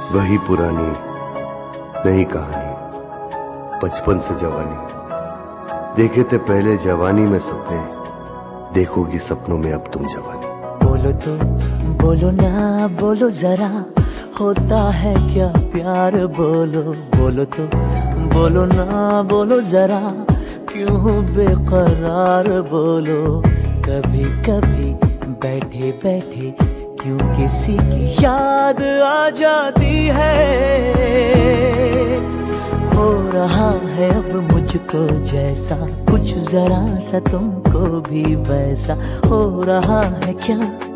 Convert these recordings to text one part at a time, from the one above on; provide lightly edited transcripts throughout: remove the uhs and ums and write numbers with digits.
वही पुरानी नई कहानी, बचपन से जवानी। देखे थे पहले जवानी में सपने, देखोगी सपनों में अब तुम जवानी। बोलो तो बोलो ना बोलो जरा, होता है क्या प्यार बोलो। बोलो तो बोलो ना बोलो जरा, क्यों बेकरार बोलो। कभी कभी बैठे बैठे क्यों किसी की याद आ जाती है। हो रहा है अब मुझको जैसा, कुछ जरा सा तुमको भी वैसा हो रहा है क्या।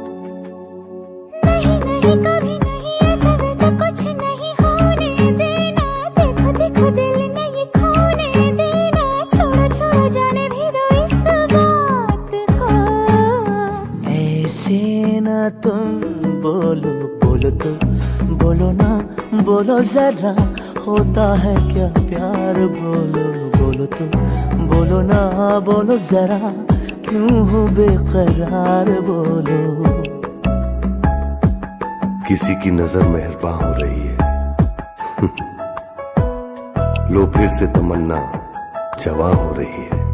नहीं नहीं कभी नहीं ऐसा वैसा कुछ नहीं होने देना। देखो देखो दिल नहीं खोने देना। छोड़ो छोड़ो जाने भी दो इस बात को। ऐसे ना तुम बोलो। बोलो तो बोलो ना बोलो जरा, होता है क्या प्यार बोलो। बोलो तो बोलो ना बोलो जरा, क्यों बेकरार बोलो। किसी की नजर मेहरबान हो रही है लो फिर से तमन्ना जवां हो रही है।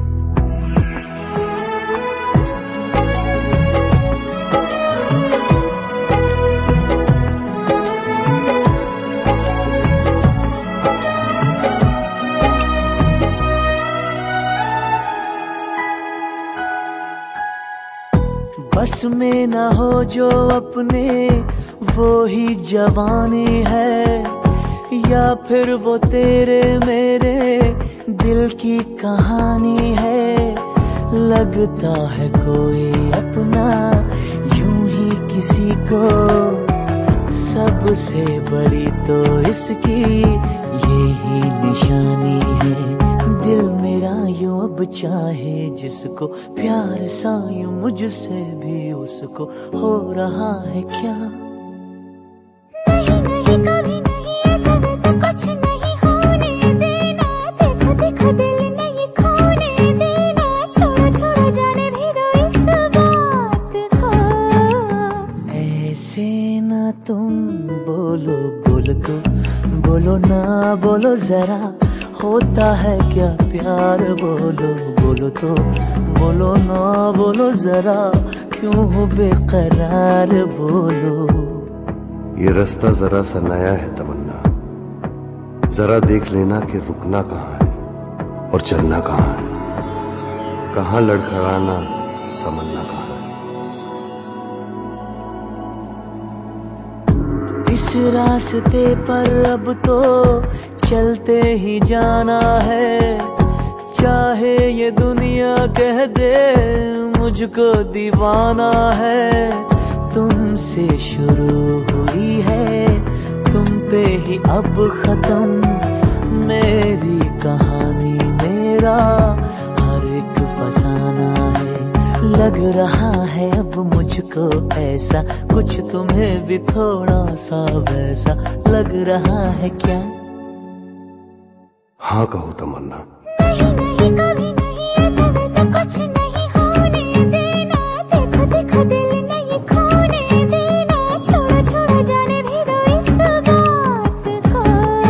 बस में ना हो जो अपने वो ही जवानी है, या फिर वो तेरे मेरे दिल की कहानी है। लगता है कोई अपना यूं ही किसी को, सबसे बड़ी तो इसकी यही निशानी है। दिल मेरा यूं अब चाहे जिसको, प्यार सा यूं मुझसे भी उसको हो रहा है क्या। नहीं नहीं कभी नहीं ऐसा वैसा कुछ नहीं होने देना। देखो देखो दिल नहीं खोने देना। छोड़ो छोड़ो जाने भी दो इस बात को। ऐसे ना तुम बोलो। बोलो तो बोलो ना बोलो जरा, होता है क्या प्यार बोलो। बोलो तो बोलो ना बोलो जरा, क्यों बेकरार बोलो। ये रास्ता जरा सा नया है तमन्ना, जरा देख लेना कि रुकना कहाँ है और चलना कहाँ है। कहाँ लड़खड़ाना समझना कहाँ है। इस रास्ते पर अब तो चलते ही जाना है, चाहे ये दुनिया कह दे मुझको दीवाना है। तुमसे शुरू हुई है, तुम पे ही अब खत्म मेरी कहानी। मेरा हर एक फसाना है। लग रहा है अब मुझको ऐसा, कुछ तुम्हें भी थोड़ा सा वैसा लग रहा है क्या। हाँ कहो तमन्ना। नहीं नहीं कभी नहीं ऐसा वैसा कुछ नहीं होने देना। देखो देखो दिल नहीं खोने देना। छोड़ो छोड़ो जाने भी दो इस बात को।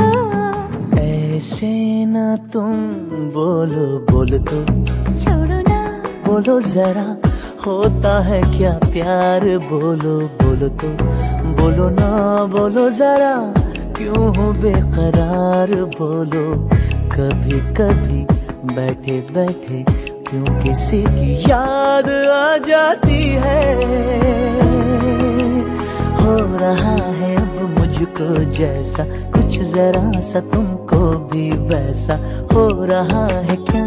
ऐसे ना तुम बोलो। बोलो तो छोड़ो ना बोलो जरा, होता है क्या प्यार बोलो। बोलो तो बोलो ना बोलो जरा, क्यों बेकरार बोलो। कभी कभी बैठे बैठे क्यों किसी की याद आ जाती है। हो रहा है अब मुझको जैसा, कुछ जरा सा तुमको भी वैसा हो रहा है क्या।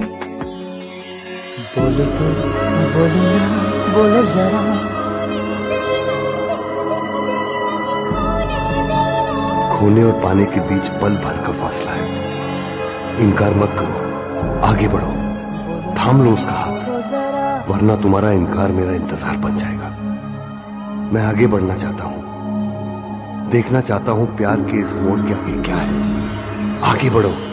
बोलो तो बोलो ना बोलो जरा, खोने और पाने के बीच पल भर का फासला है। इनकार मत करो, आगे बढ़ो, थाम लो उसका हाथ, वरना तुम्हारा इनकार मेरा इंतजार बन जाएगा। मैं आगे बढ़ना चाहता हूं, देखना चाहता हूं प्यार के इस मोड़ के आगे क्या है। आगे बढ़ो।